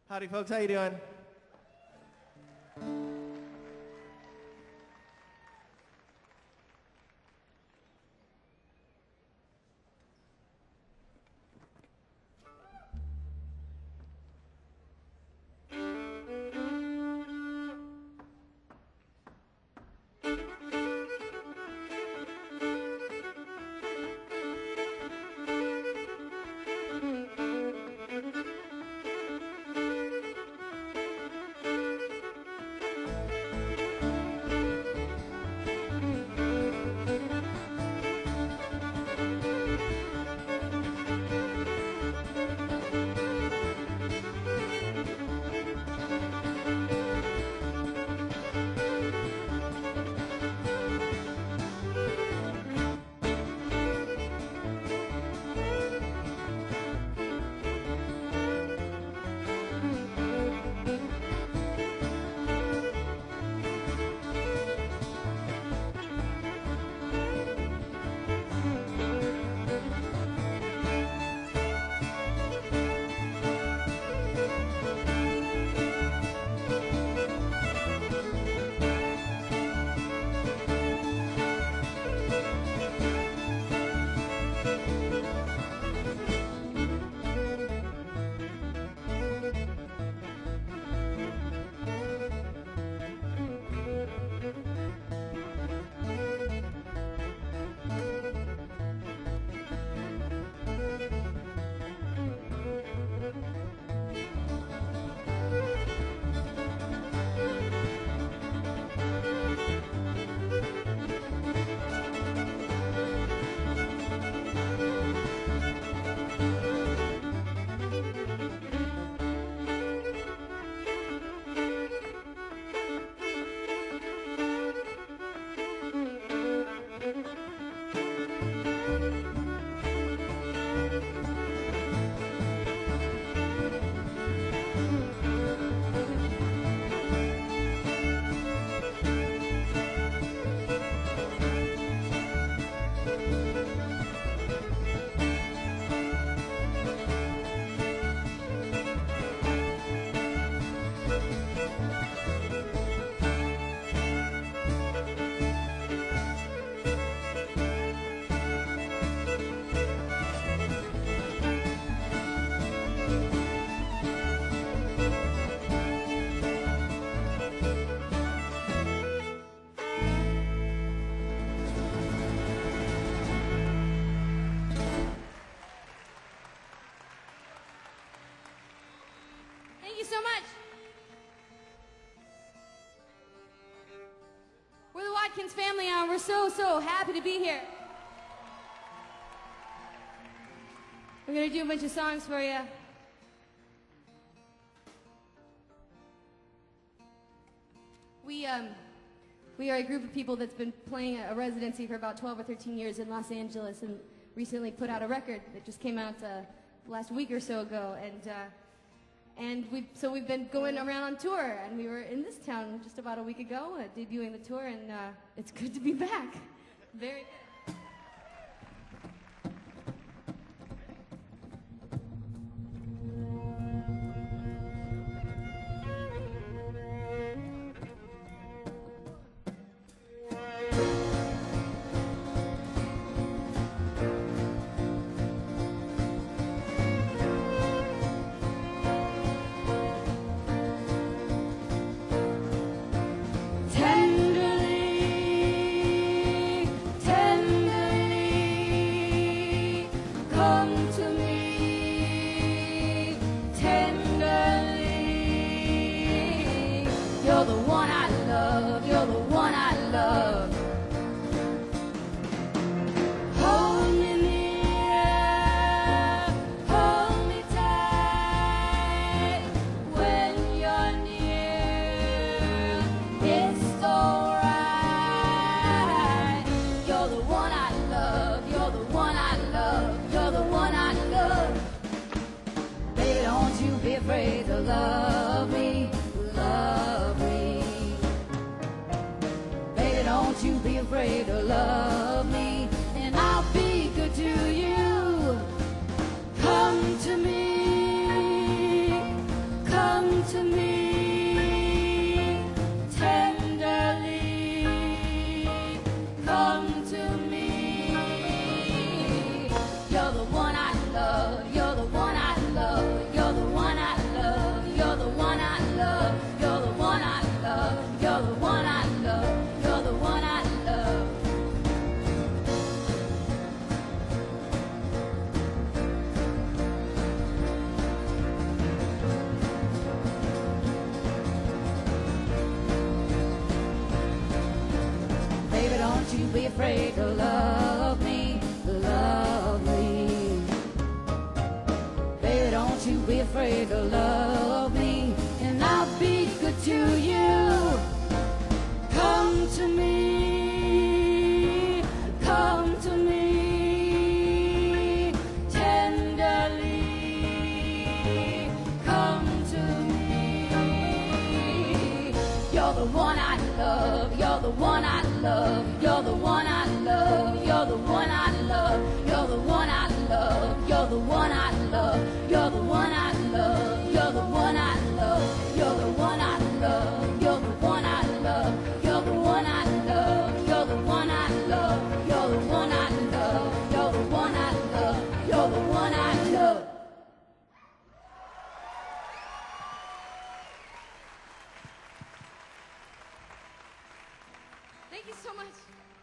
Howdy, folks. How you doing? So much. We're the Watkins family and we're so happy to be here. We're gonna do a bunch of songs for you. We are a group of people that's been playing a residency for about 12 or 13 years in Los Angeles and recently put out a record that just came out last week or so ago, and we've been going around on tour, and we were in this town just about a week ago, debuting the tour, and it's good to be back. Very good. Afraid to love me, love me. Baby, don't you be afraid to love me, and I'll be good to you. Come to me, come be afraid to love me, love me. Baby, don't you be afraid to love me, and I'll be good to you. Come to me, come to me, tenderly, come to me. You're the one I love, you're the one I love, you're the one I love, you're the one I love, you're the one I love, you're the one I love, you're the one I love, you're the one I love, you're the one I love, you're the one I love, you're the one I love, you're the one I love, you're the one I love, you're the one I love, you're the one I love. Thank you so much.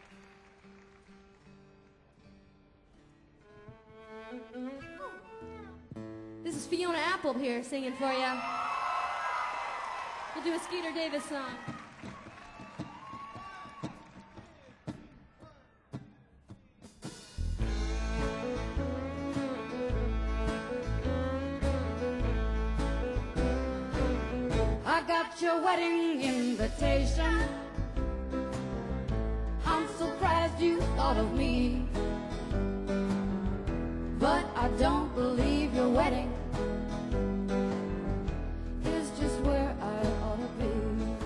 This is Fiona Apple here singing for you. We'll do a Skeeter Davis song. I got your wedding invitation. I'm surprised you thought of me, but I don't believe your wedding is just where I ought to be.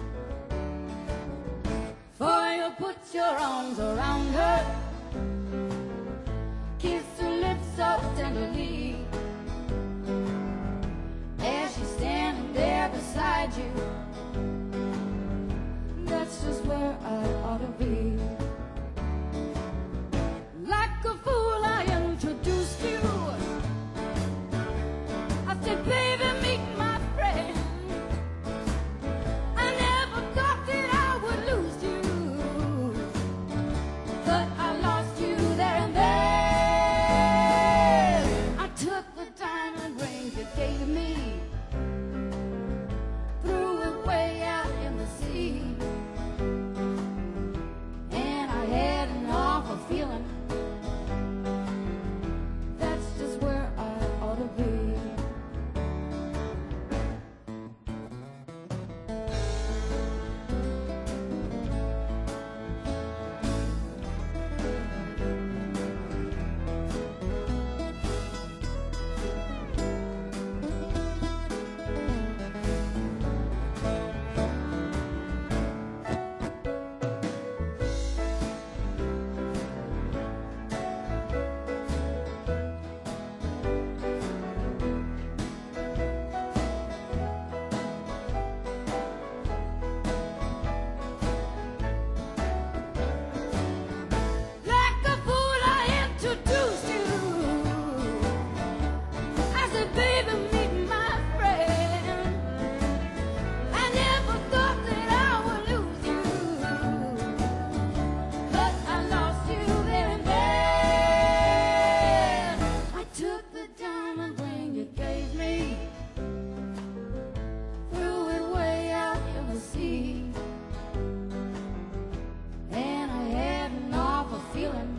For you put your arms around her, kiss her lips so tenderly, as she's standing there beside you. That's just where I ought to be. Like a fool I introduced you. I said, baby, meet my friend. I never thought that I would lose you, but I lost you there and then. I took the diamond ring you gave me, threw it way out in the sea, and I had an awful feeling. That's just where I ought to be. Like a fool I introduced you. I said, baby, meet my friend. I never thought that I would lose you, but I lost you there and then. I took the diamond ring you gave me, threw it way out in the sea, and I had an awful feeling.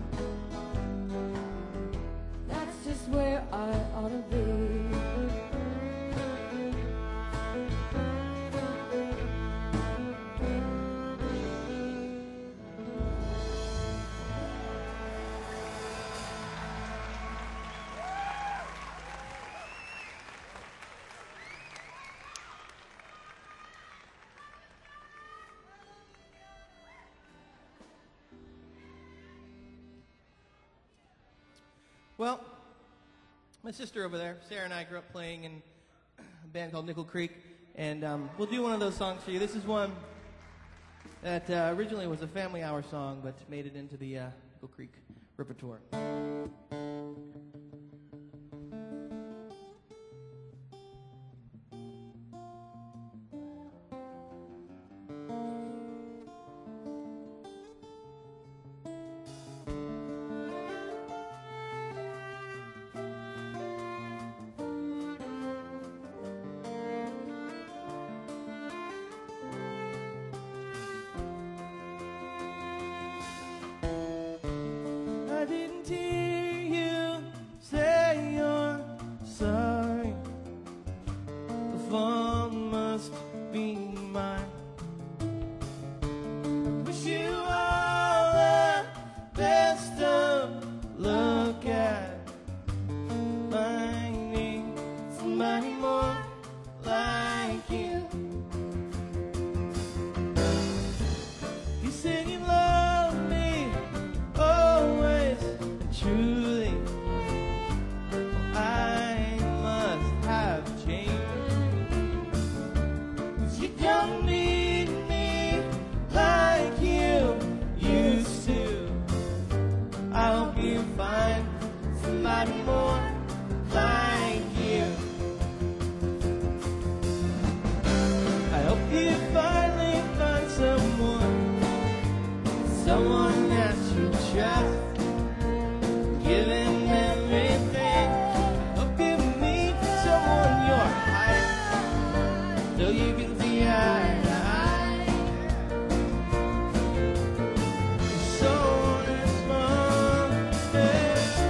That's just where I ought to be. Well, my sister over there, Sarah, and I grew up playing in a band called Nickel Creek, and we'll do one of those songs for you. This is one that originally was a Family Hour song, but made it into the Nickel Creek repertoire. phone must be mine. Wish you all the best of luck at finding somebody more like you. You said you love me always, truly. I must have changed. 'Cause you don't need me like you used to. I hope you find somebody more like you. I hope you finally find someone that you trust, giving everything. Hope you meet someone your height, so you can see eye to eye. So this Monday,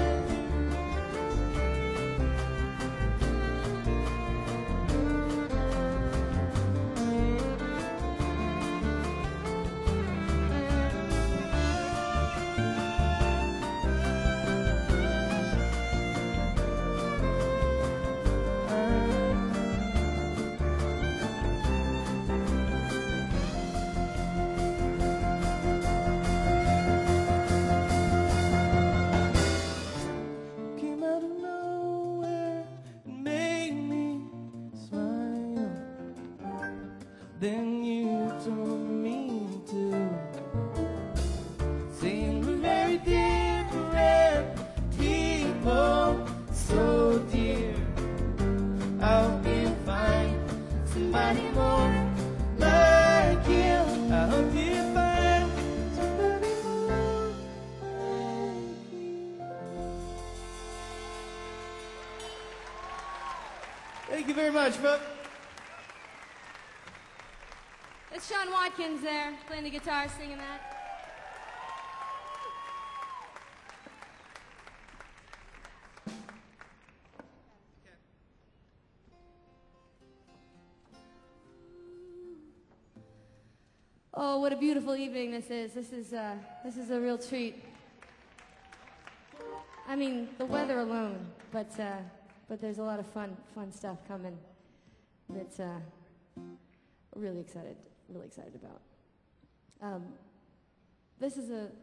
came out of nowhere and made me smile. Then you told me to, saying we're very different people, so dear. I hope you find somebody more like you. I hope you find somebody more like you. Thank you very much, folks. It's Sean Watkins there, playing the guitar, singing that. Oh, what a beautiful evening this is. This is a real treat. I mean, the weather alone, but there's a lot of fun stuff coming that's really excited about. This is a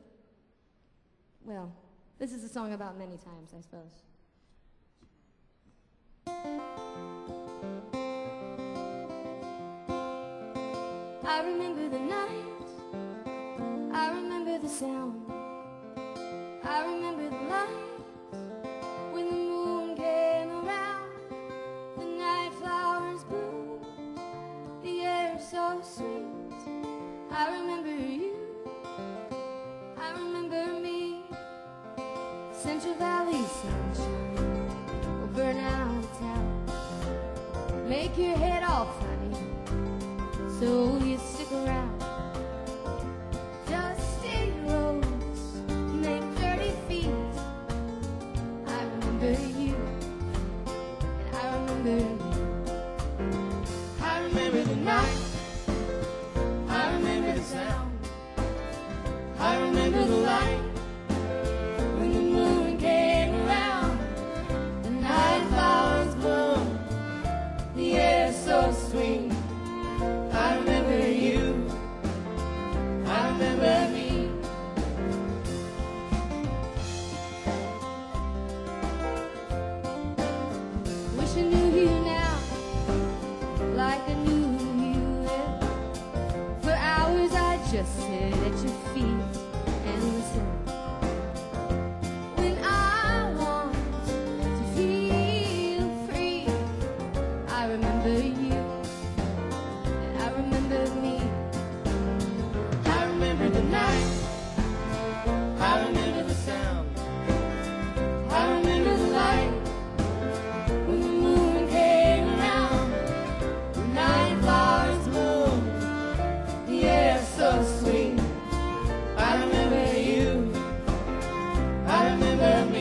song about many times, I suppose. I remember the night, I remember the sound, I remember the light when the moon came around, the night flowers bloom, the air so sweet. I remember you, I remember me, Central Valley sunshine will burn out of town, make your head all funny, so you stick around. Dusty roads make dirty feet. I remember you, and I remember me. I remember the night, I remember the sound, I remember the light when the moon came around, the night flowers bloom, the air so sweet. I remember you, I remember me. Wish I knew you now, like I knew you then. For hours I just sit at your feet and listen. When I want to feel free, I remember you, and I remember me. I remember the night, I remember the sound, I remember the light when the moon came around, the night flowers bloom, the air so sweet. I remember you, I remember me.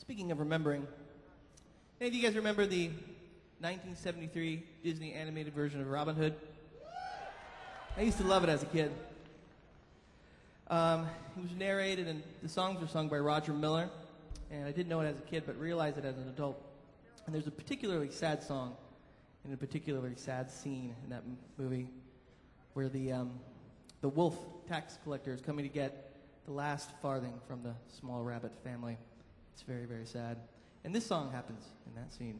Speaking of remembering, any of you guys remember the 1973 Disney animated version of Robin Hood? I used to love it as a kid. It was narrated and the songs were sung by Roger Miller, and I didn't know it as a kid, but realized it as an adult. And there's a particularly sad song and a particularly sad scene in that movie where the wolf tax collector is coming to get the last farthing from the small rabbit family. It's very, very sad. And this song happens in that scene.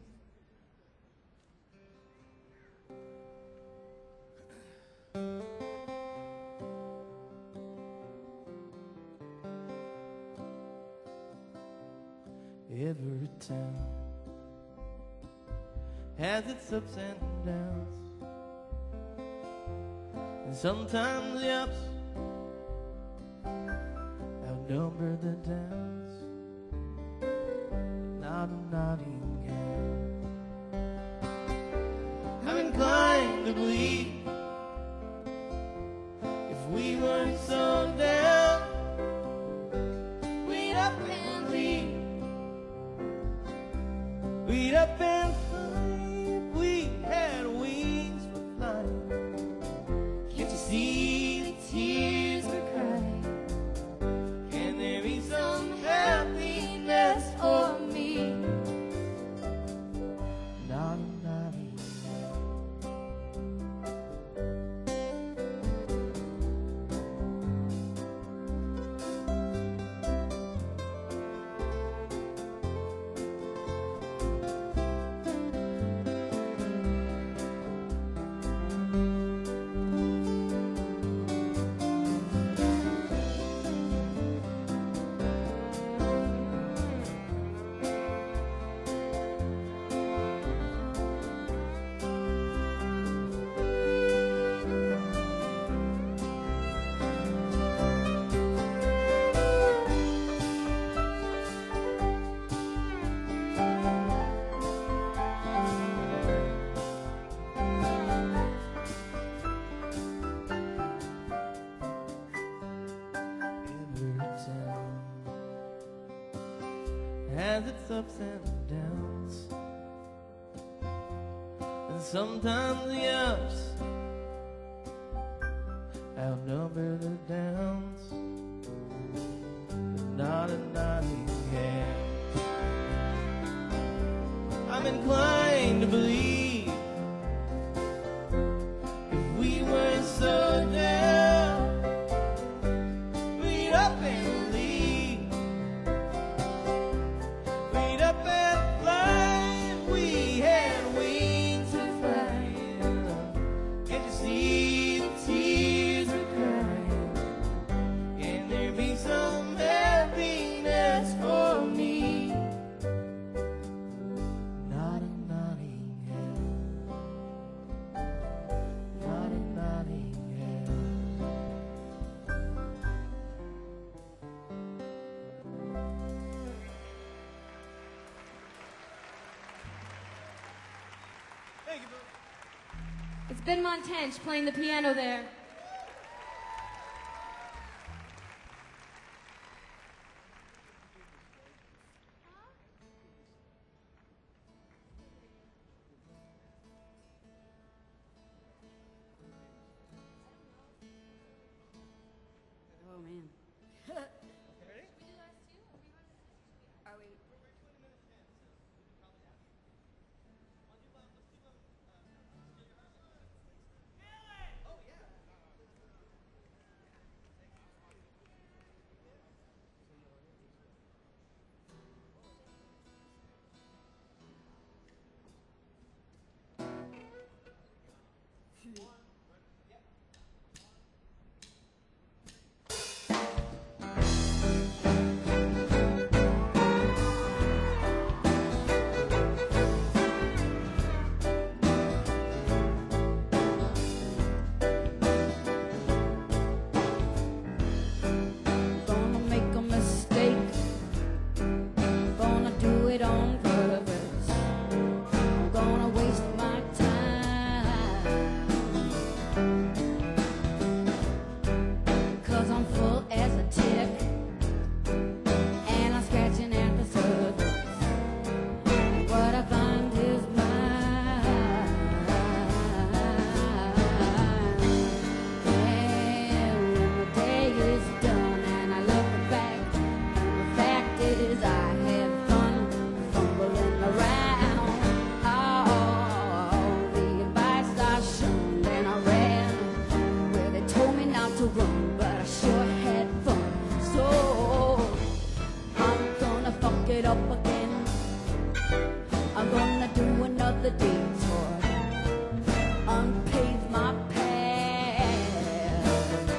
Every town has its ups and downs, and sometimes the ups outnumber the downs. Not a Nottingham. I'm inclined to believe if we weren't so down, we'd up and leave. We'd up and fly if we had wings for flying. Can't you see the tears we're crying? Can there be some happiness for me? Not a Nottingham. Has its ups and downs, and sometimes the ups outnumber the downs, but not a Nottingham. I'm inclined to believe if we were so down, we'd up and leave. We'd up and fly if we had wings to fly. Can't you see the tears we're crying? Can there be some happiness for me? Not in Nottingham. Not in Nottingham. Thank you, Bill. It's Ben Montench playing the piano there. Oh man. Ready? Are we? 'cause I had fun fumbling around. All the advice I shunned and I ran. Well, they told me not to run, but I sure had fun. So I'm gonna fuck it up again. I'm gonna do another detour, unpave my path.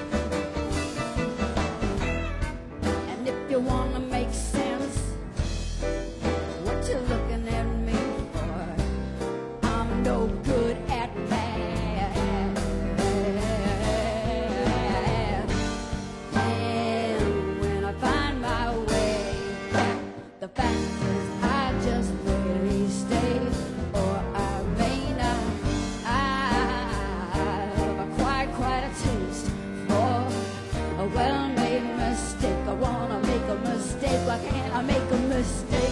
And if you wanna make sense, what you looking at me for? I'm no good at math. And when I find my way back, the fact is I just really stay, or I may not. I've acquired quite a taste for a well-made mistake. I wanna make a mistake. Why can't I make a mistake?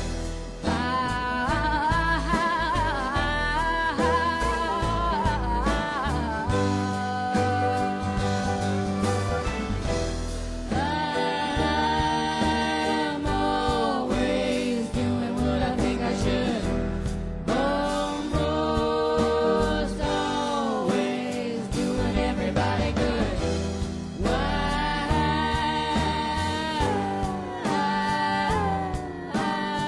I'm always doing what I think I should. Almost always doing everybody good. Why?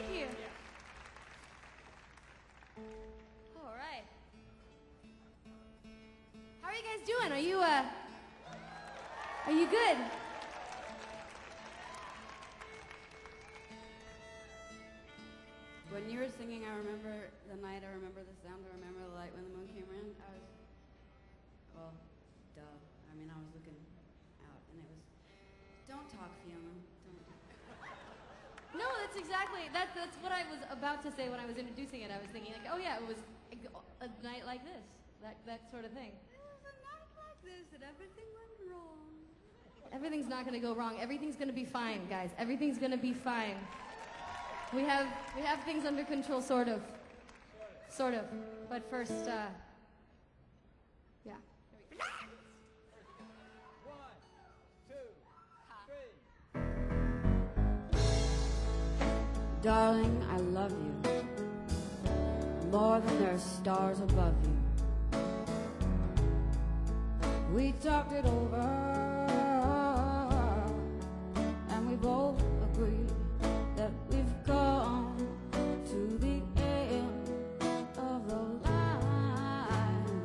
Thank you. All right. How are you guys doing? Are you good? When you were singing, I remember the night, I remember the sound, I remember the light when the moon came in. Well, duh. I mean, I was looking out, and it was, don't talk, Fiona. Don't. No, that's exactly, that's what I was about to say when I was introducing it. I was thinking like, oh yeah, it was a night like this, that sort of thing. It was a night like this, and everything went wrong. Everything's not going to go wrong. Everything's going to be fine, guys. Everything's going to be fine. We have things under control, sort of. But first, yeah. Darling, I love you more than there's stars above you. We talked it over, and we both agreed that we've come to the end of the line.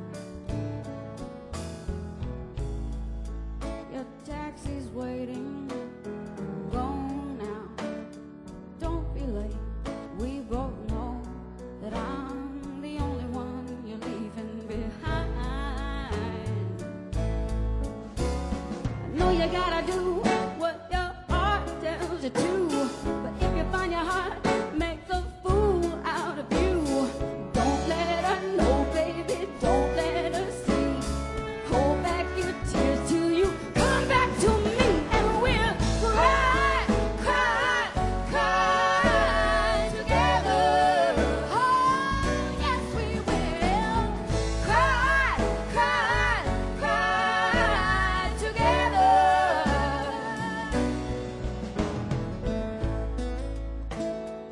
Your taxi's waiting, go now, don't be late. We both know that I'm the only one you're leaving behind. I know you gotta do what your heart tells you to, but if you find your heart makes a fool out of you, don't let her know, baby, don't let her see. Hold back your tears till you come back to me, and we'll cry, cry, cry together. Oh, yes, we will. Cry, cry, cry together.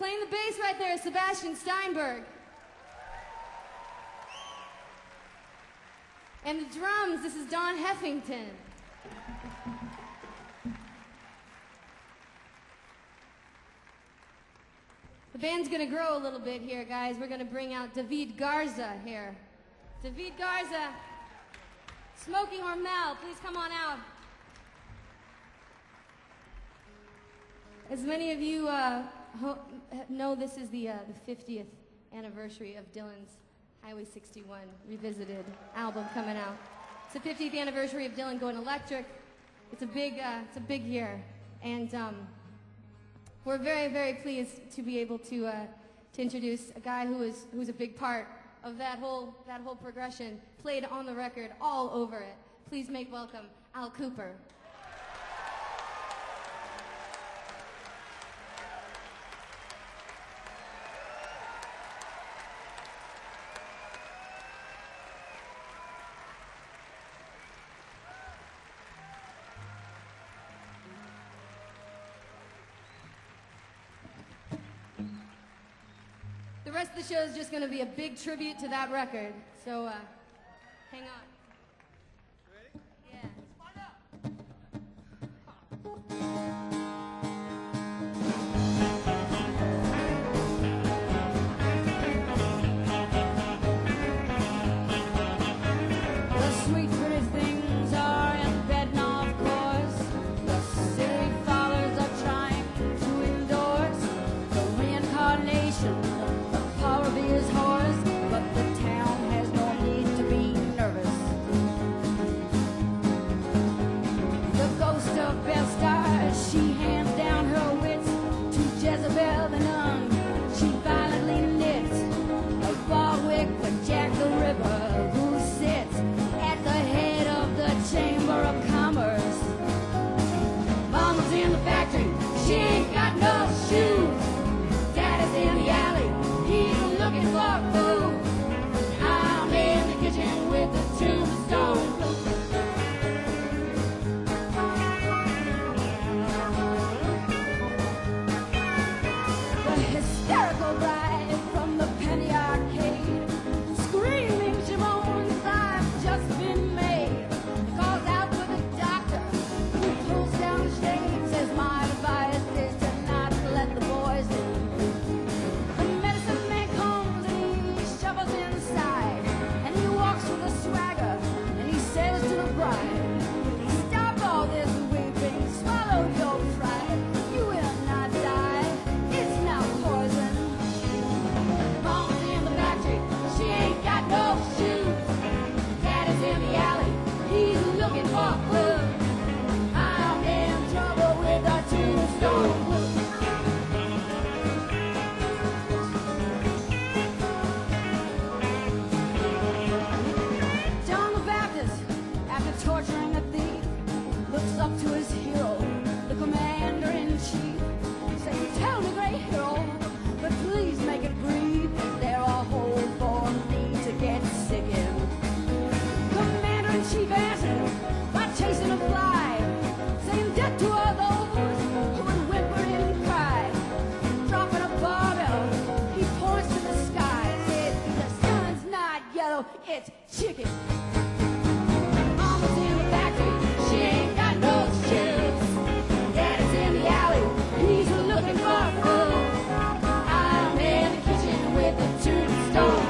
Playing the bass right there is Sebastian Steinberg. And the drums, this is Don Heffington. The band's gonna grow a little bit here, guys. We're gonna bring out David Garza here. David Garza, Smoking Hormel, please come on out. As many of you know, this is the 50th anniversary of Dylan's Highway 61 Revisited album coming out. It's the 50th anniversary of Dylan going electric. It's a big year, and we're very, very pleased to be able to introduce a guy who's a big part of that whole progression, played on the record, all over it. Please make welcome Al Cooper. The rest of the show is just going to be a big tribute to that record. So hang on. Ready? Yeah. The sweet pretty things are in bed now, of course. The silly fathers are trying to endorse the reincarnation, the power of his horse. But the town has no need to be nervous. The ghost of Belstar, she hands down her wits to Jezebel the nun. She violently knits a Warwick with Jack the Ripper, who sits at the head of the Chamber of Commerce. Mama's in the factory, she ain't got no shoes. Daddy's in the alley, he's looking for food. I'm in the kitchen with the tombstone. The hysterical bride from the penny arcade, screaming she moans, I've just been made. Calls out for the doctor, who pulls down the shade, says my advice is to not let the boys in. The medicine man comes and he shovels inside, and he walks with a swagger, and he says to the bride, stop all this weeping, swallow your pride. You will not die, it's not poison. Mama's in the factory, she ain't got no shoes. Daddy's in the alley, he's looking for food. I'm in trouble with a tombstone. John the Baptist, after torturing a thief, looks up to his hero, the commander-in-chief, saying, tell me, great hero, but please make it brief. Is there a hole for me to get sick in? Commander-in-chief answered by chasing a fly, saying, death to all those who would whimper and cry. Dropping a barbell, he points to the sky, said, the sun's not yellow, it's chicken. Mama's in the factory, she ain't got no shoes. Daddy's in the alley, he's looking for food. I'm in the kitchen with a tombstone.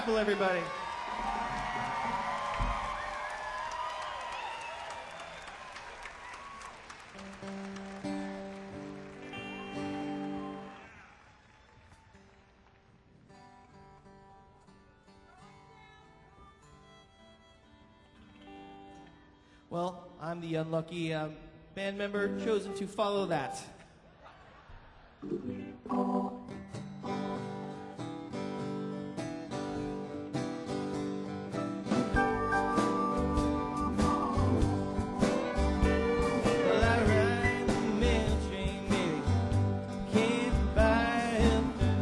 Chapel, everybody. Well, I'm the unlucky band member chosen to follow that. Well, I ride the mail train, baby. Can't buy a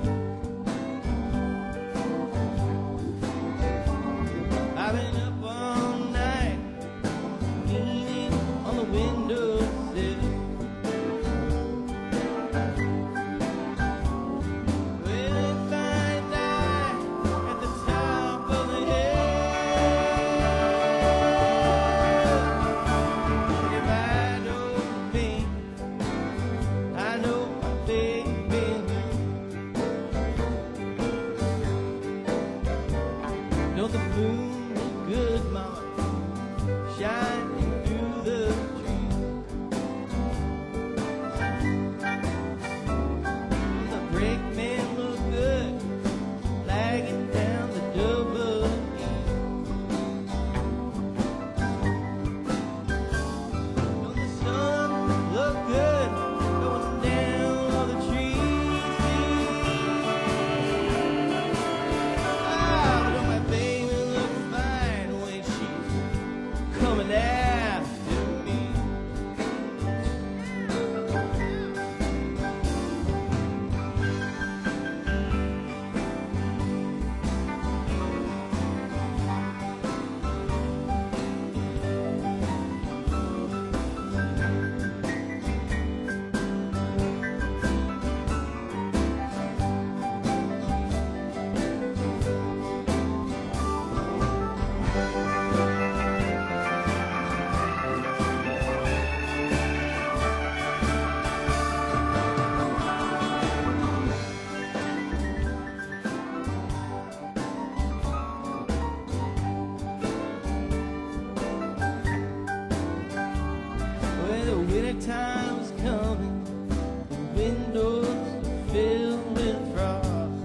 I've been up all night, leaning on the windowsill. Well, if I die at the top of the hill, if I don't make, I know my baby. Don't the moon look good, mama, shining through the trees? The brakeman look good, lagging down the double E. Don't the sun look good, going down all the trees? Ah, don't my baby look fine when she's coming after me? Well, the winter time's coming, the windows are filled with frost.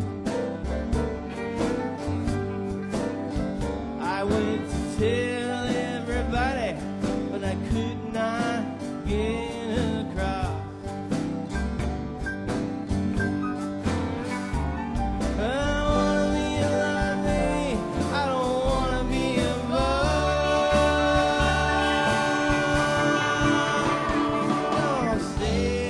I went to tell everybody, but I could not get across. I wanna be alive, baby. I don't wanna be a boy. Don't say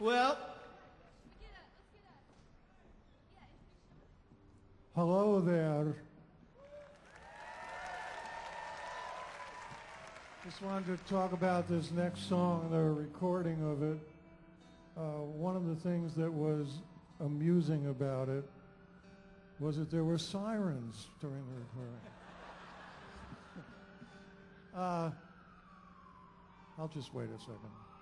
Well, Hello there. Just wanted to talk about this next song, the recording of it. One of the things that was amusing about it was that there were sirens during the recording. I'll just wait a second.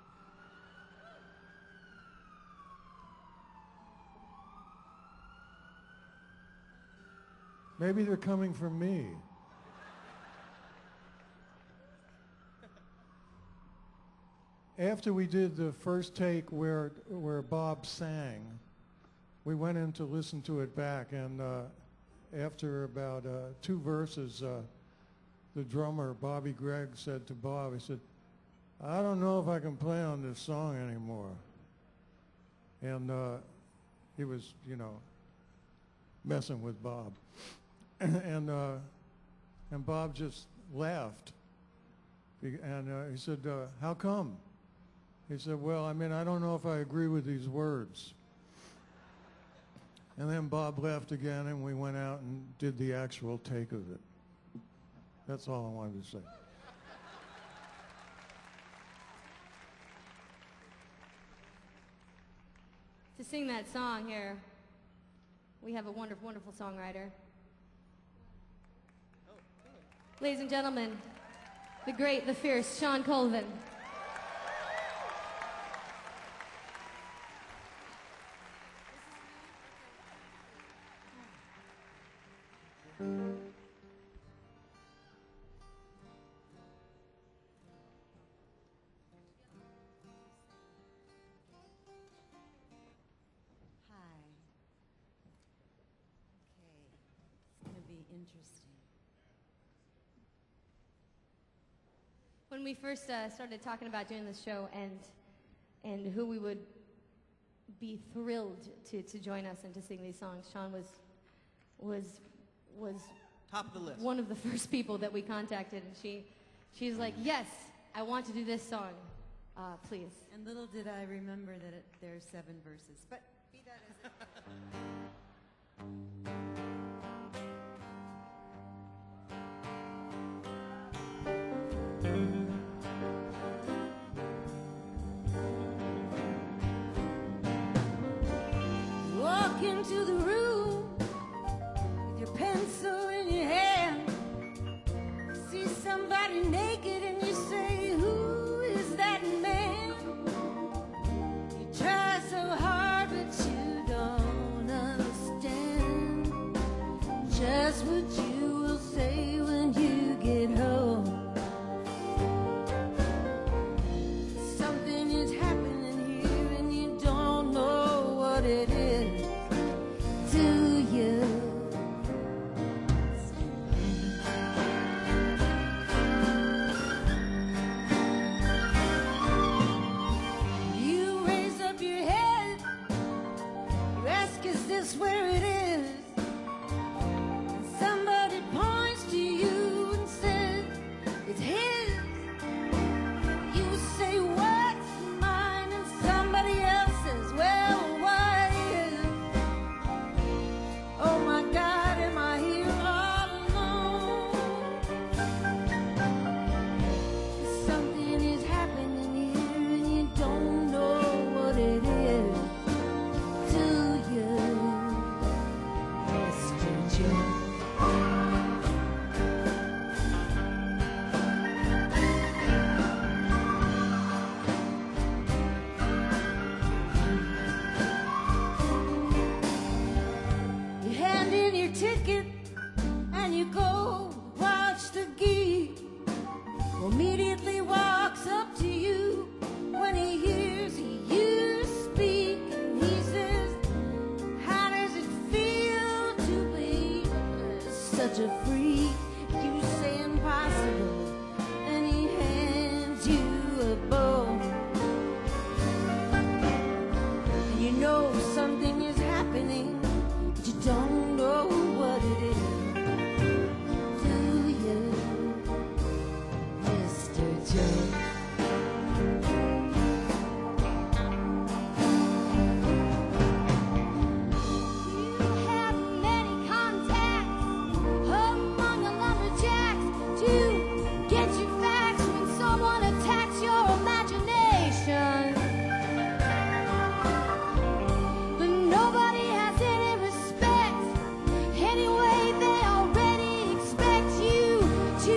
Maybe they're coming for me. After we did the first take where Bob sang, we went in to listen to it back, and after about 2 verses, the drummer, Bobby Gregg, said to Bob, he said, "I don't know if I can play on this song anymore." And he was, messing with Bob. And Bob just laughed. And he said, "How come?" He said, "Well, I don't know if I agree with these words." And then Bob left again, and we went out and did the actual take of it. That's all I wanted to say. To sing that song here, we have a wonderful, wonderful songwriter. Ladies and gentlemen, the great, the fierce Sean Colvin. Hi. Okay. It's going to be interesting. When we first started talking about doing this show and who we would be thrilled to join us and to sing these songs, Sean was top of the list. one of the first people that we contacted, and she's like, "Yes, I want to do this song, please." And little did I remember that there's 7 verses. But be that as it walk into the room with your pencil in your hand, see somebody naked and you say, "Who is that man?" You try so hard but you don't understand just what you will say when you get home. Something is happening here and you don't know what it is.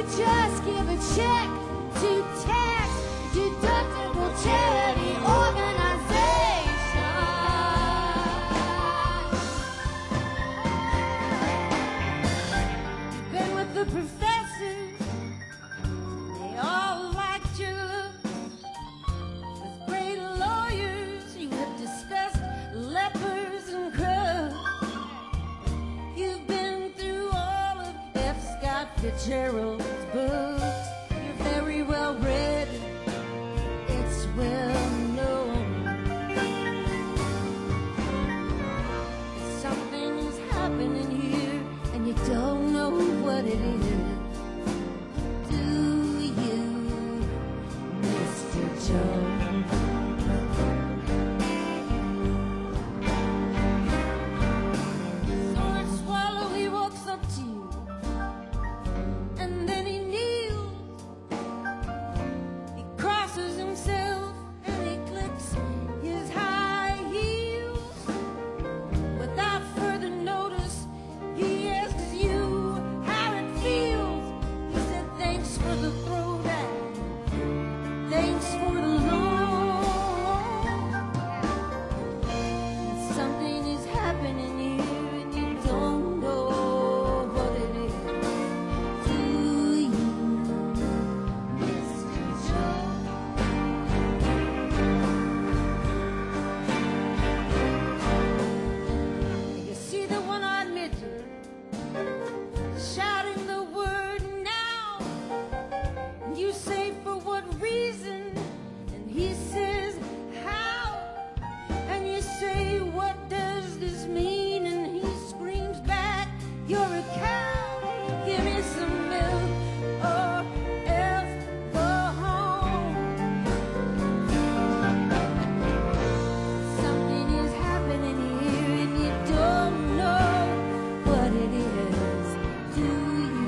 just give a check to tax deductible charity organization. You've been with the professors, they all liked your look. With great lawyers, you have discussed lepers and crows. You've been through all of F. Scott Fitzgerald's books. You're very well read, it's well known. Something is happening here, and you don't know what it is. Do you, Mr. Jones? Sword swallow, he walks up to you, and then he kneels. He crosses himself and he clicks his high heels. Without further notice, he asks you how it feels. He said, thanks for the throwback, thanks for the loan. Something is happening here and you don't know what it is. Do you, Mr. Jones? You see the one-eyed midget shouting the word now. And you say, for what reason? And he says, how? And you say, what does this mean? And he screams back, you're a cow. Give me some milk or else go home. Something is happening here and you don't know what it is. Do you?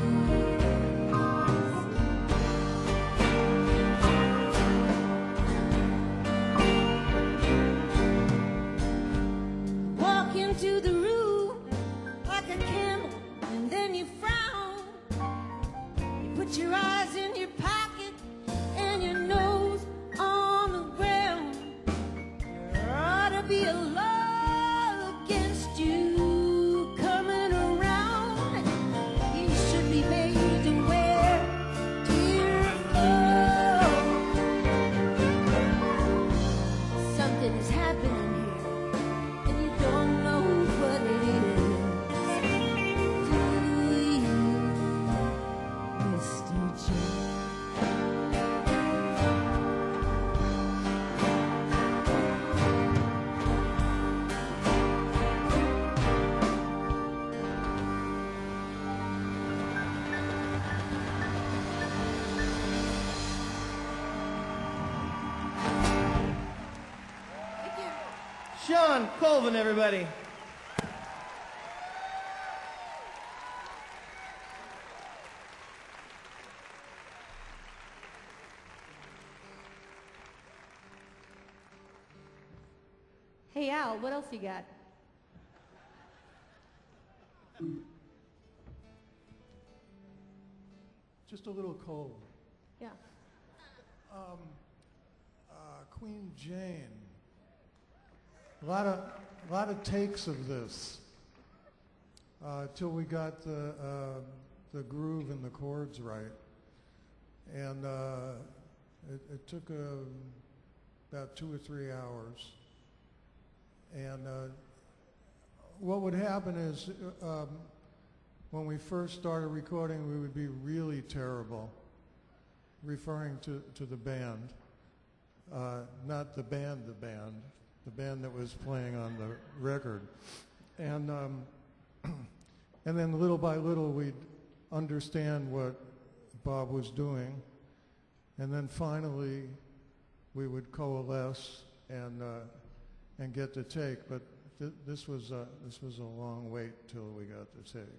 Walk into the room like a camel, and then you frown. You put your eyes in your pocket and your nose on the ground. There ought to be a law against you coming around. You should be made to wear earphones. Something is happening here, and you don't know what it is. Do you, Mr. Jones? Sean Colvin, everybody. Hey Al, what else you got? Just a little cold. Yeah. Queen Jane. A lot of takes of this till we got the groove and the chords right, and it took about 2 or 3 hours. And what would happen is when we first started recording, we would be really terrible, referring to the band, not the band, the band that was playing on the record. And and then little by little we'd understand what Bob was doing, and then finally we would coalesce and get the take. But this was a long wait till we got the take.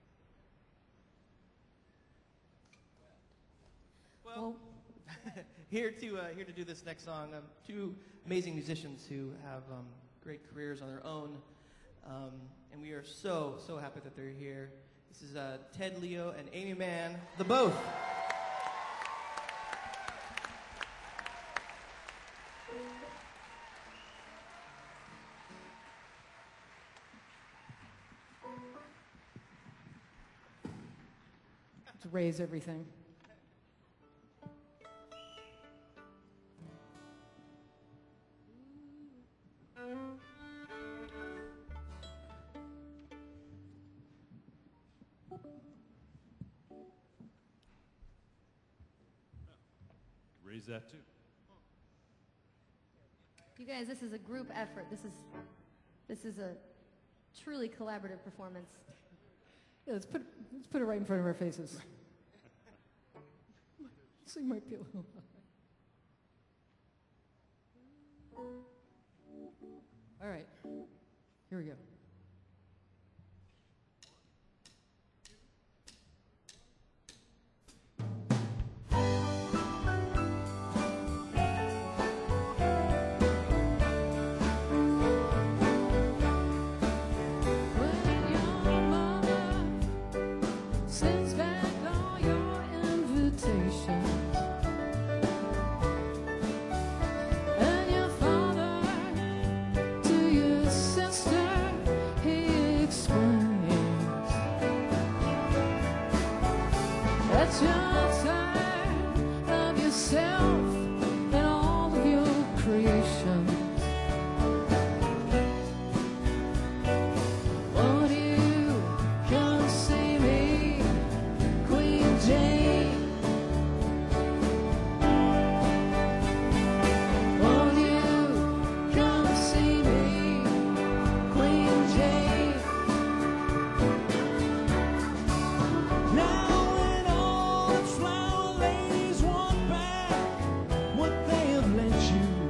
Well, here to do this next song, two amazing musicians who have great careers on their own, and we are so happy that they're here. This is Ted Leo and Amy Mann, the both. To raise everything. Raise that too. You guys, this is a group effort. This is a truly collaborative performance. Yeah, let's put it right in front of our faces. So you might be a little. All right, here we go. Sends back all your invitations, and your father to your sister he explains that you're tired of yourself and all of your creations. Won't you come see me, Queen Jane? Won't you come see me, Queen Jane? Now when all the flower ladies want back what they have lent you,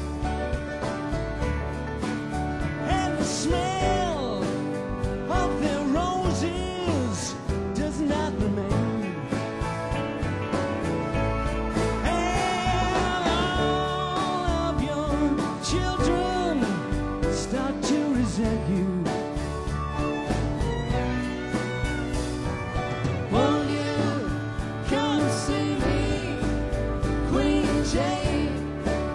and the smell of their roses does not remain, and all of your children start to resent you. Won't you come see me, Queen Jane?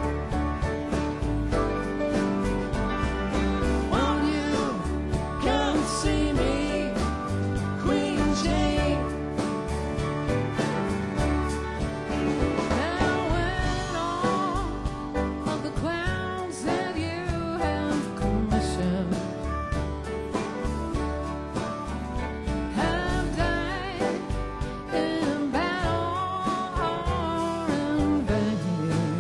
Won't you come see me, Queen Jane? Now when all of the clowns that you have commissioned have died in battle or in vain,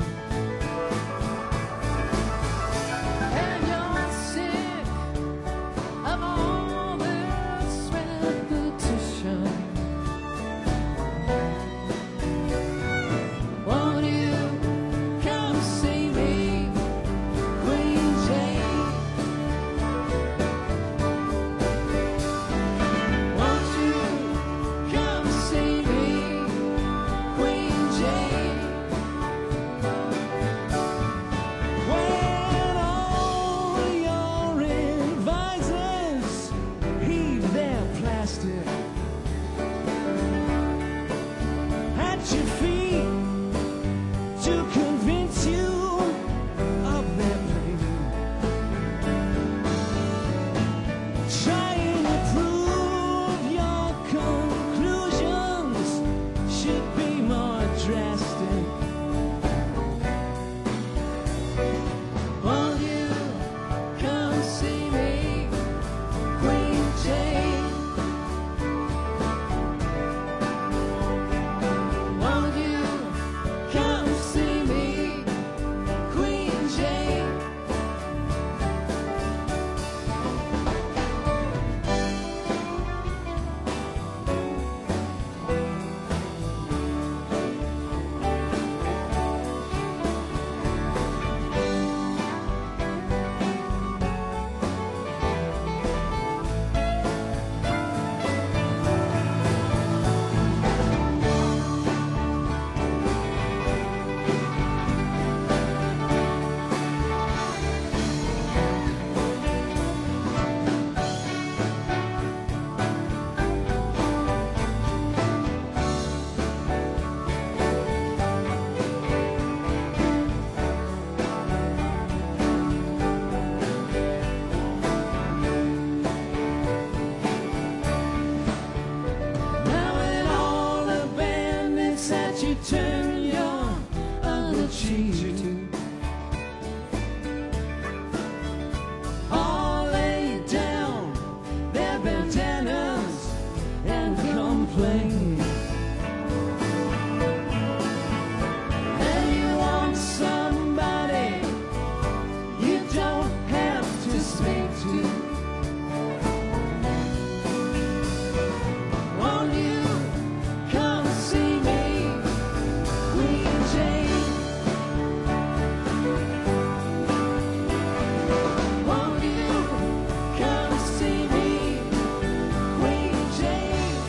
and you're sick of all this repetition, won't you come see me, Queen Jane? Won't you come see me, Queen Jane? When all your advisors heave their plastic at your feet to convince you of their pain, trying to prove your conclusions should be more drastic. Won't you come see me, Queen Jane? Won't you come see me, that you turn your other cheek to. All lay down their bandanas and complain. And you want somebody you don't have to speak to. Won't you come see me, Queen Jane? Won't you come see me, Queen Jane?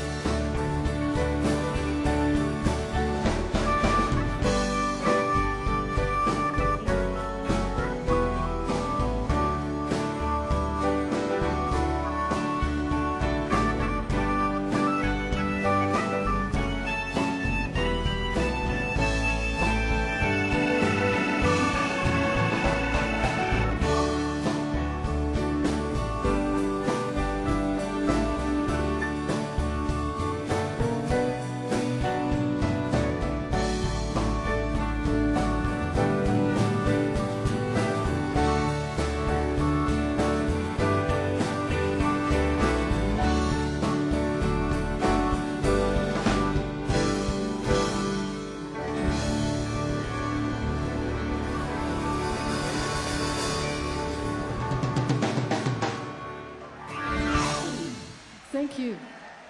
Thank you.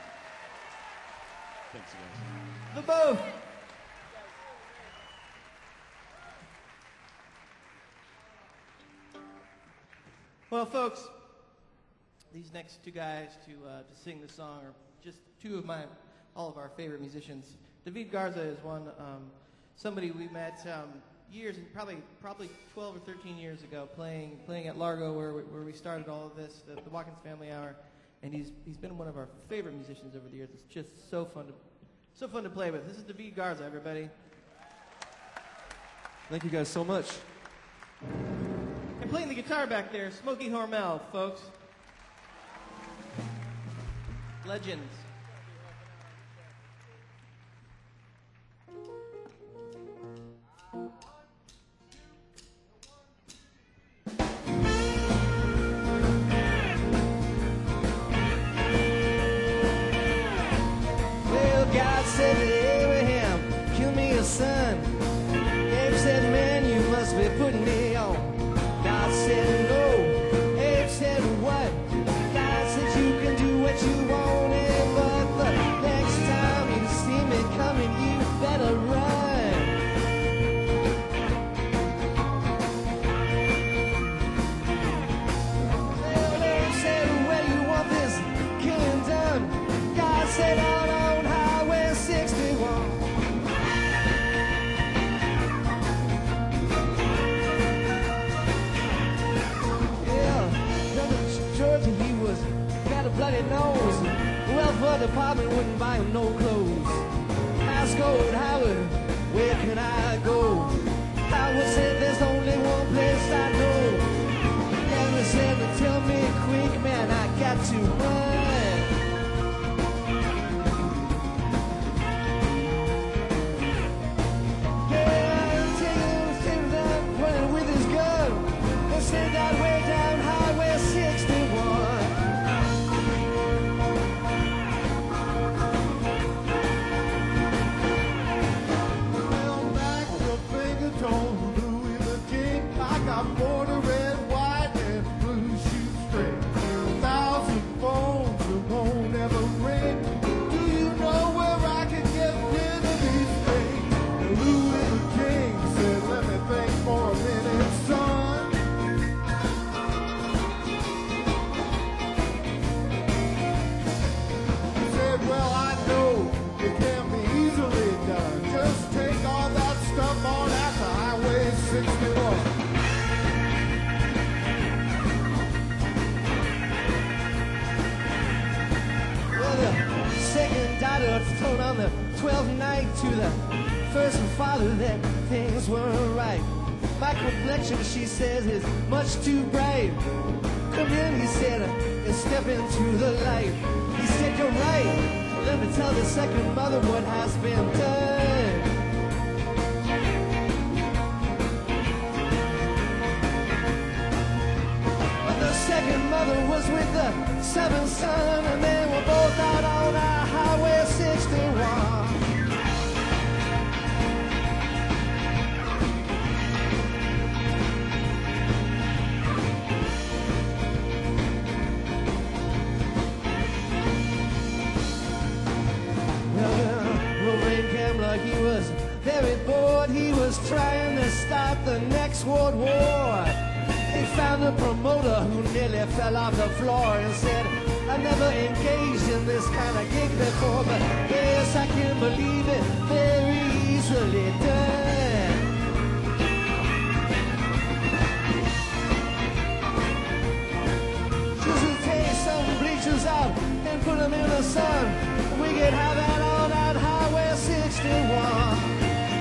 Thanks, guys. The boat. Well, folks, these next two guys to sing the song are just two of all of our favorite musicians. David Garza is one, somebody we met years, probably 12 or 13 years ago, playing at Largo, where we started all of this, the Watkins Family Hour, and he's been one of our favorite musicians over the years. It's just so fun to play with. This is David Garza, everybody. Thank you guys so much. And playing the guitar back there, Smokey Hormel, folks. Legends. Well, God said to Abraham, kill me a son. Abe said, man, you must be putting me on. God said, no. Abe said, what? God said, you can do what you want, but the next time you see me coming, you better run. Well, Abe said, where you want this killing done? God said, out on Highway 61. Georgia, he was got a bloody nose. Welfare department wouldn't buy him no clothes. Ask old Howard, where can I go? Howard said, there's only one place I know. And he said, tell me quick, man, I got to run. Yeah, taking that, pointing with his gun. They said that way down Highway 61. Well, back the finger tone, Louis the King. I got border red, white, and blue shoestring. 1,000 phones that won't ever ring. Do you know where I can get rid of these things? And Louis the King said, let me think for a minute, son. He said, well, I know it can't be easily done. Just take all that stuff on out to Highway 61. Well, the second daughter told on the 12th night to the first father that things weren't right. My complexion, she says, is much too bright. Come in, he said, and step into the light. He said, you're right. Let me tell the second mother what has been done. was with the seventh son, and they were both out on Highway 61. He was very bored. He was trying to start the next World War. He found a promoter who nearly fell off the floor and said, I never engaged in this kind of gig before, but yes, I can believe it, very easily done. Just to take some bleachers out and put them in the sun, we could have that on that Highway 61.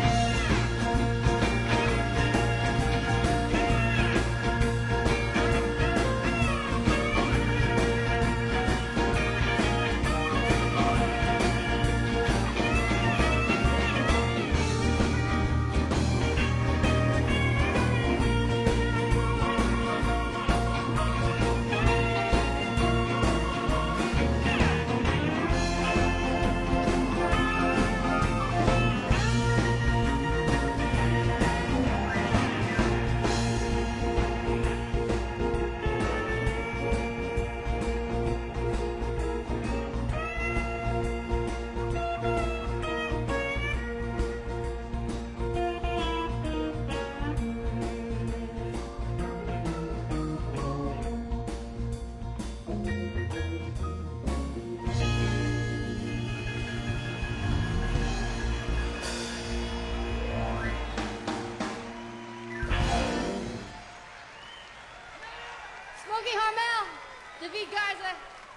Smokey Harmel, David Garza.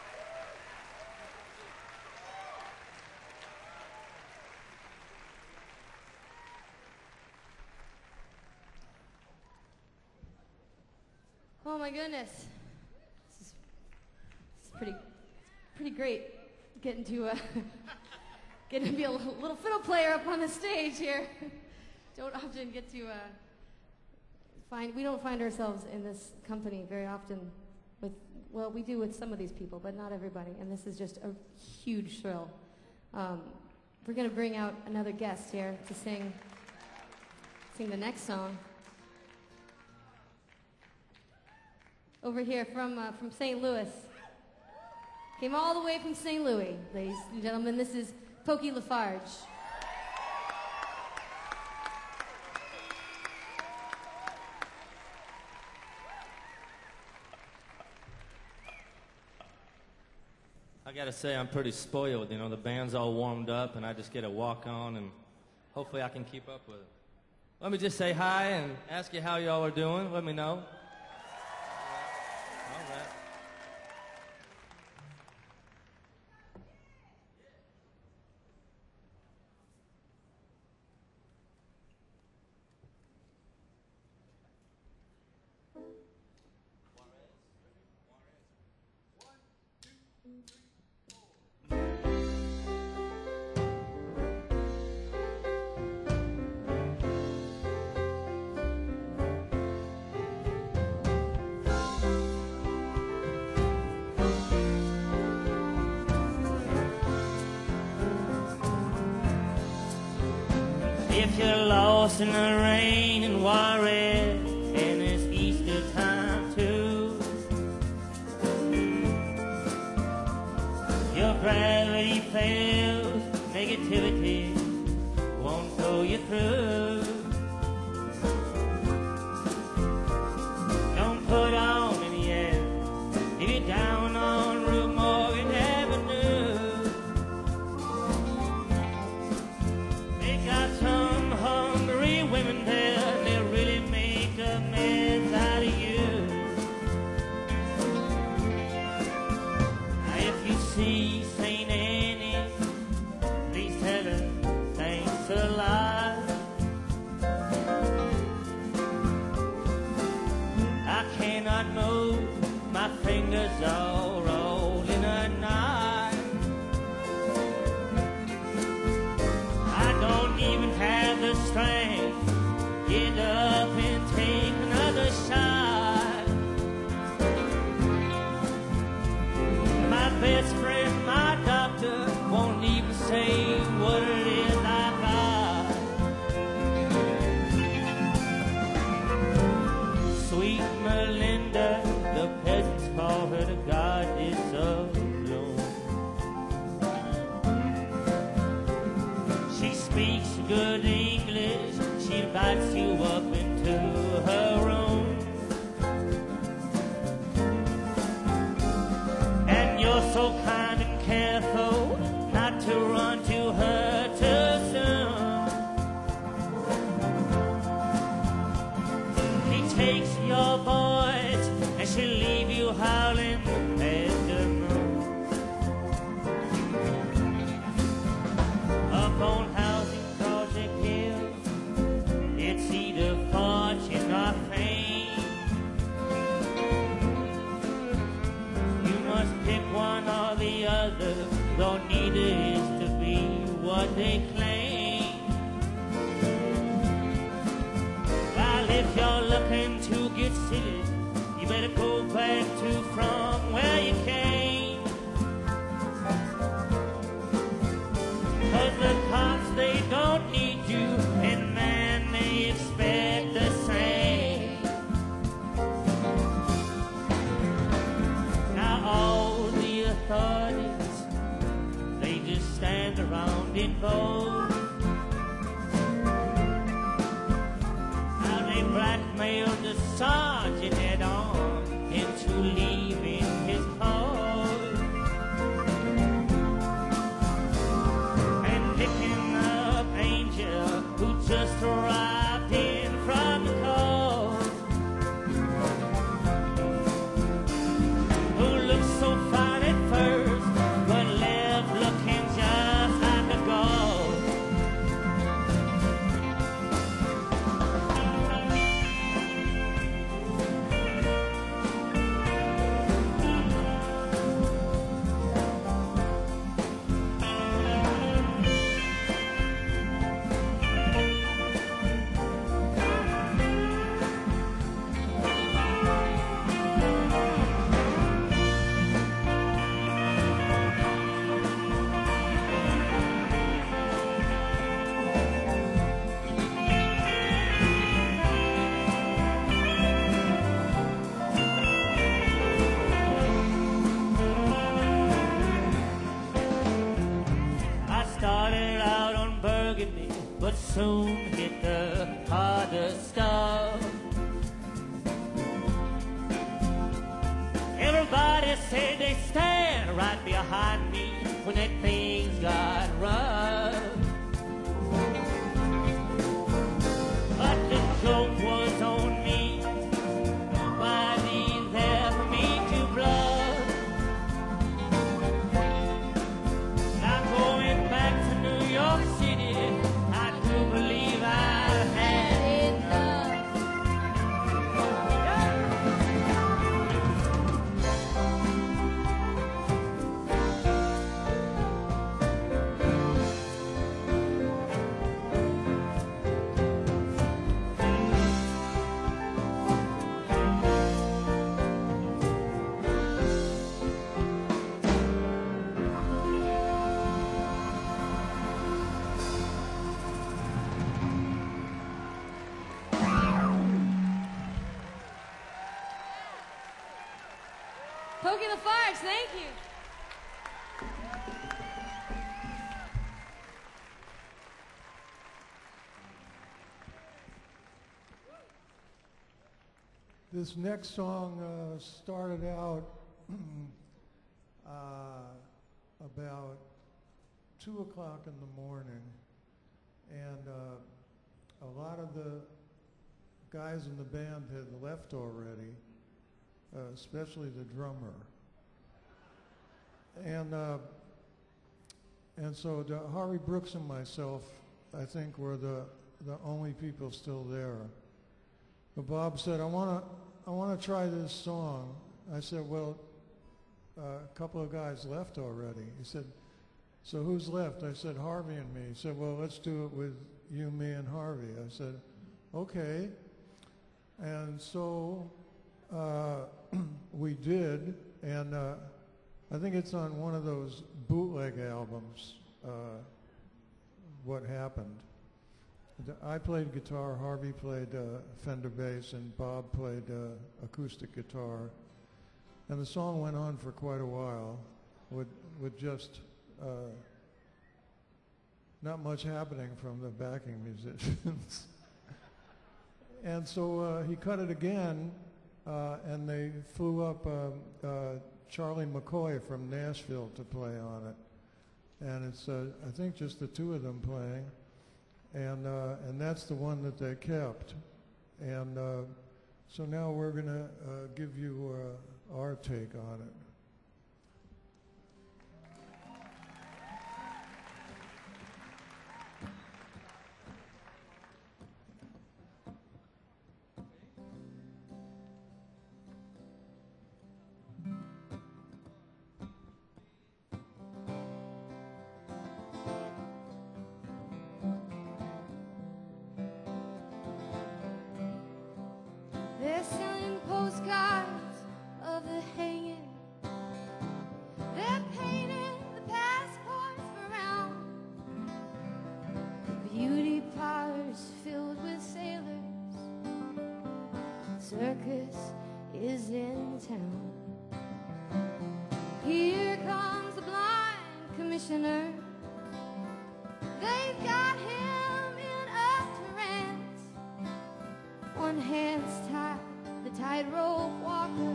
Oh my goodness, this is pretty great. Getting to be a little fiddle player up on the stage here. Don't often get to we don't find ourselves in this company very often well, we do with some of these people, but not everybody, and this is just a huge thrill. We're going to bring out another guest here to sing the next song. Over here from St. Louis. Came all the way from St. Louis, ladies and gentlemen. This is Pokey Lafarge. I gotta say, I'm pretty spoiled. You know, the band's all warmed up, and I just get to walk on, and hopefully I can keep up with it. Let me just say hi and ask you how y'all are doing. Let me know. All right. If you're lost in the rain in Juarez, and it's Easter time too, your gravity fails, negativity won't pull you through. Don't put on any air if you're down on Route Morgan Avenue. They got some hungry women there, they'll really make a mess out of you. Now if you see St. Annie, please tell her thanks a lot. I cannot move, my fingers all rolled in a knot. I don't even have the strength to get up and take another shot. speaks good English. She invites you up into her room. And you're so kind and careful not to run to her too soon. He takes your voice and she'll leave you howling at the moon. Up on Housing Project Hill, it's either fortune or fame. You must pick one or the other, though neither is to be what they claim. Well, if you're looking to get silly, you better go back to from where you came. 'Cause the cops, they don't need you, and man, they expect the same. Now all the authorities, they just stand around and vote. Now they blackmailed the sergeant at arms into leaving his post and picking up Angel, who just arrived in from the coast, who looked so fine at first, but left looking just like a ghost. I started out on Burgundy, but soon hit the harder stuff. Everybody said they stand right behind me when that things got rough. But the joke was on me. Nobody there for me to bluff. Now going back to New York City, I do believe I had enough. Pokey the Farts, thank you. This next song started out about 2 o'clock in the morning, and a lot of the guys in the band had left already, especially the drummer. And so Harvey Brooks and myself, I think, were the only people still there. But Bob said, I want to try this song. I said, well, a couple of guys left already. He said, so who's left? I said, Harvey and me. He said, well, let's do it with you, me, and Harvey. I said, okay. And so we did, and I think it's on one of those bootleg albums, What Happened. I played guitar, Harvey played Fender bass, and Bob played acoustic guitar. And the song went on for quite a while with just not much happening from the backing musicians. And so he cut it again, and they flew up Charlie McCoy from Nashville to play on it. And it's, I think, just the two of them playing. And that's the one that they kept. And so now we're going to give you our take on it. They're selling postcards of the hanging. They're painting the passports around. Beauty parlors filled with sailors. Circus is in town. Here comes the blind commissioner. They've got him in a trance. One hand's tied, the tightrope walker.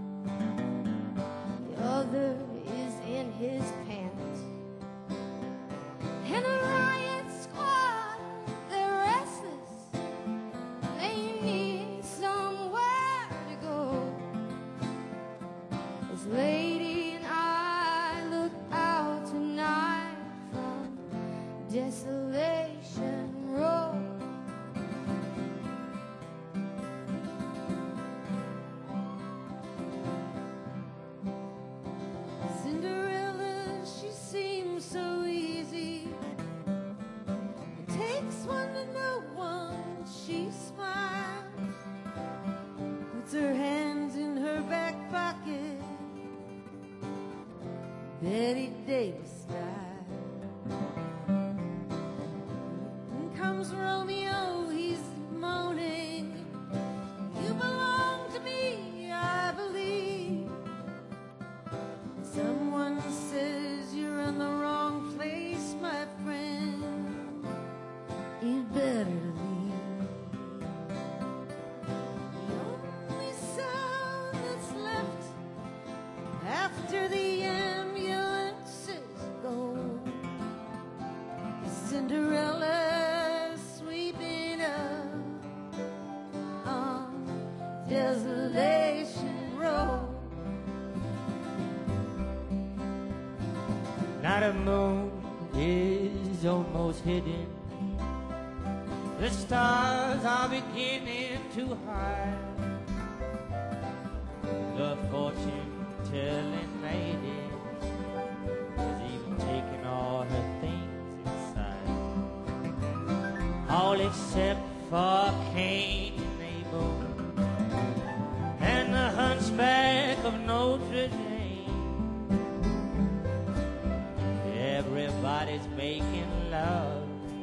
The other is in his pants. And the riot squad, they're restless. They need somewhere to go. This lady and I look out tonight from Desolation Road. Cinderella, she seems so easy. It takes one to know one. She smiles, puts her hands in her back pocket, Betty Davis style. And comes Romeo, he's moaning, "You belong to me, I believe." Someone says you're in the wrong place, my friend. You'd better leave. The only sound that's left after the ambulances go is Cinderella sweeping up on Desolation Road. Now the moon is almost hidden. The stars are beginning to hide. The fortune-telling lady has even taken all her things inside, all except for Cain and Abel and the hunchback of Notre Dame. Everybody's making love,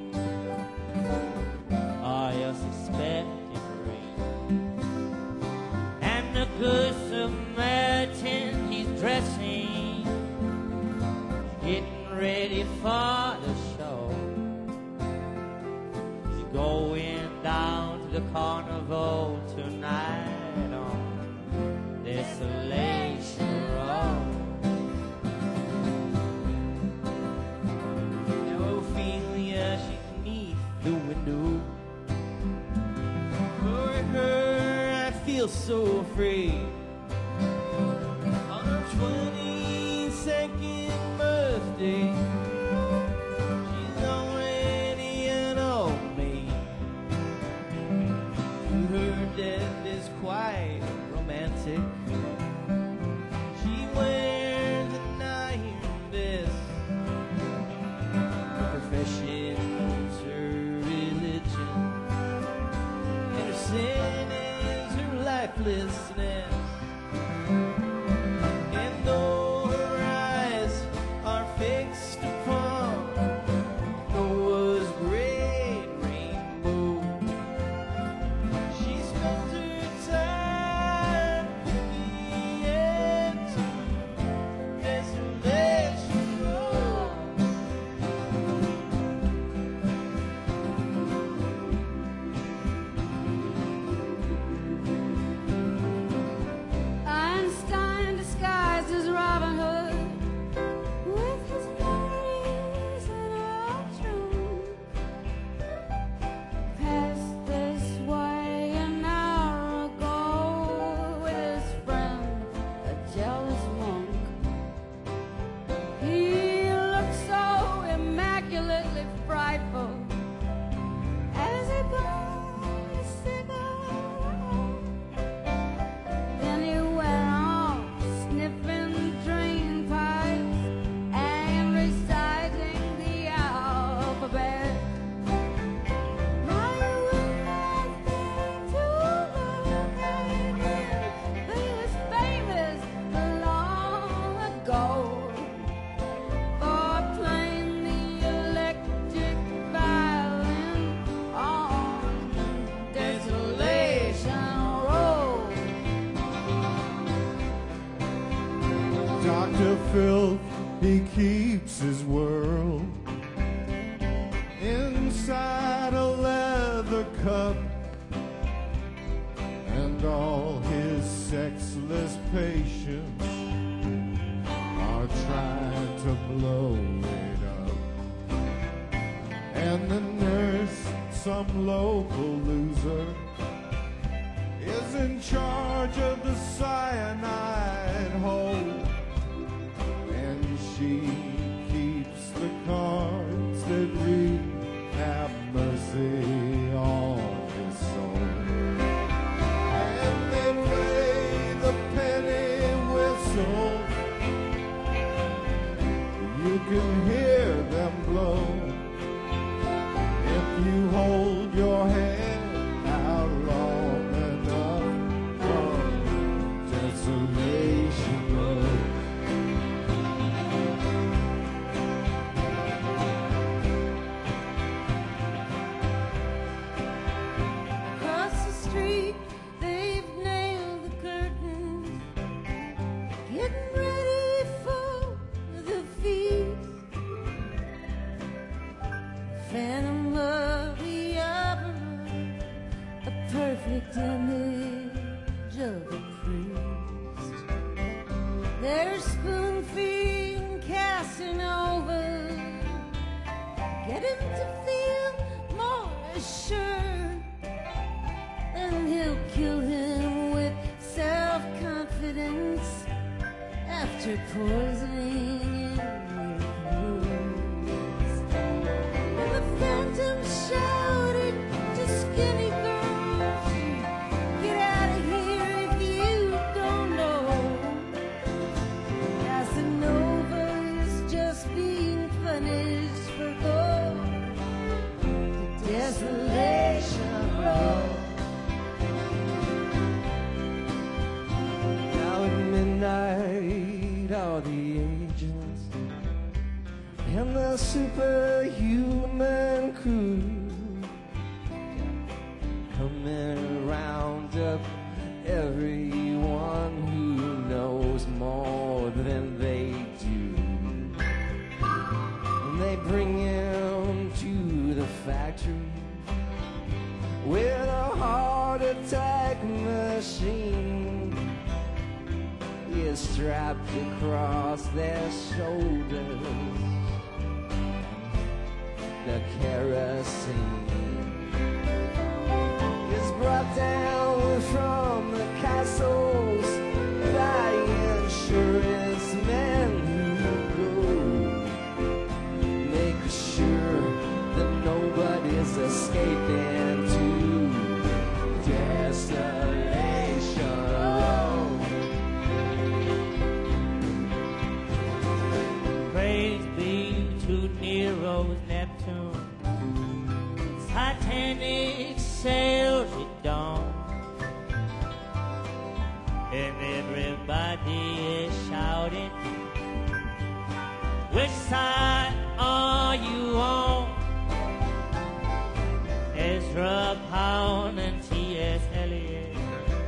or else expecting rain. And the good Samaritan, he's dressing, getting ready for the show. He's going down to the carnival tonight on Desolation Road. Ophelia, she's beneath the window. For her, I feel so afraid. On her 22nd birthday, she's already an old maid. Her death is quite romantic. She wears an iron vest. Profession's her religion, and her sin is her lifelessness. And though filth, he keeps his world inside a leather cup, and all his sexless patients are trying to blow it up. And the nurse, some local loser, is in charge of the cyanide hole, and she keeps the cards that read, "Have mercy on his soul." And they play the penny whistle. You can hear them blow if you hold your head out long enough on Desolation Road. Across the street, they've nailed the curtains, getting ready for the feast. Phantom of the opera, a perfect image of a priest. They're spoon-feeding Casanova, get him to feel more assured, and he'll kill him with self-confidence after poisoning him with words. And the phantom shouted to skinny girls, "Get out of here if you don't know. Casanova is just being punished for going to Desolation Road." Now at midnight, all the agents and the superhuman crew come and round up everyone who knows more than they do. And they bring him to the factory with a heart attack machine is strapped across their shoulders. The kerosene is brought down from the castles by insurance men who go make sure that nobody's escaping to Desolation Road. Praise be to Nero's Neptune, Titanic sails at dawn, and everybody is shouting, "Which side are you on?" Ezra Pound and T.S. Eliot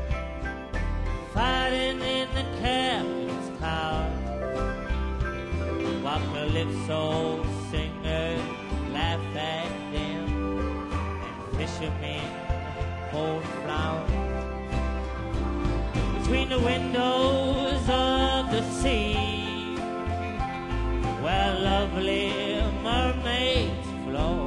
fighting in the captain's tower, while calypso singers laugh at them, and fishermen hold flowers between the windows of the sea, where lovely mermaids flow,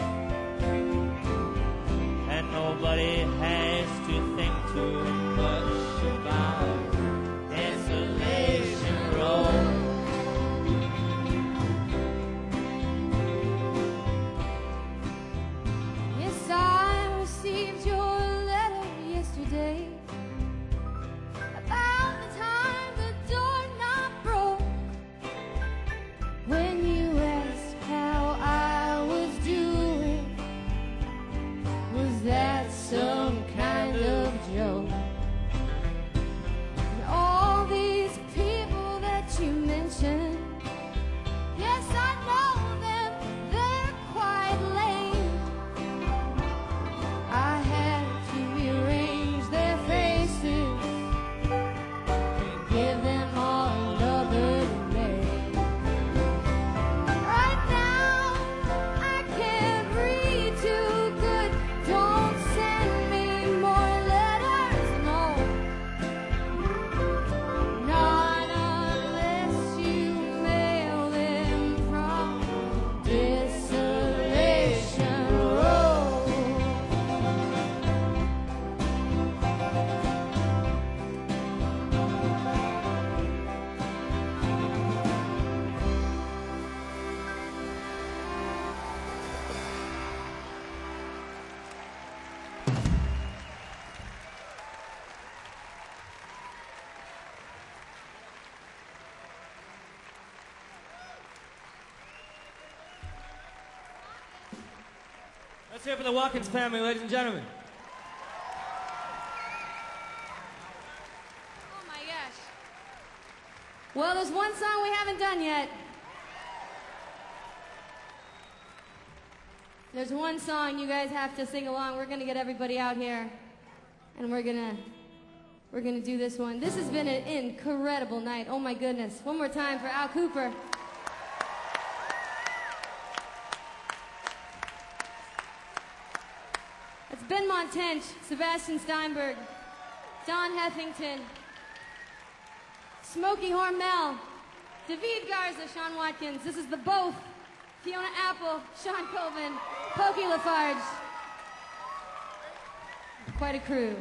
and nobody has to think too much about Desolation Road. Yes, I received your letter yesterday about the Let's hear it for the Watkins family, ladies and gentlemen. Oh my gosh. Well, there's one song we haven't done yet. There's one song you guys have to sing along. We're gonna get everybody out here, and we're gonna do this one. This has been an incredible night. Oh my goodness! One more time for Al Cooper. It's Ben Montench, Sebastian Steinberg, Don Heffington, Smokey Hormel, David Garza, Sean Watkins. This is the both. Fiona Apple, Sean Colvin, Pokey Lafarge. Quite a crew.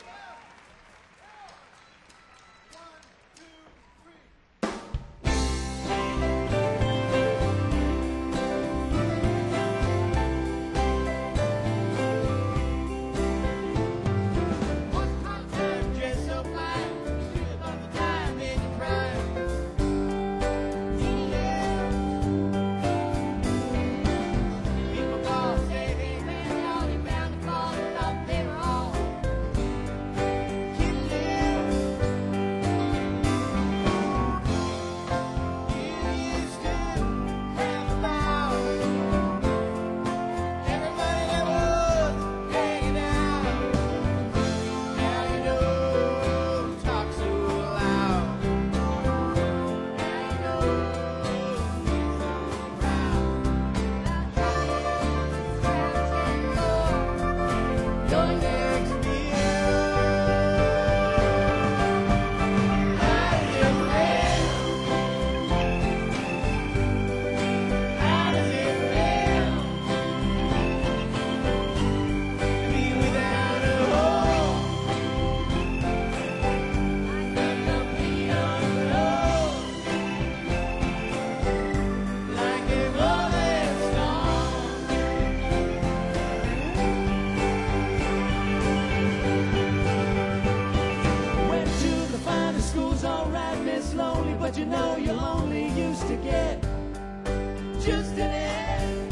But you know you only used to get just an end.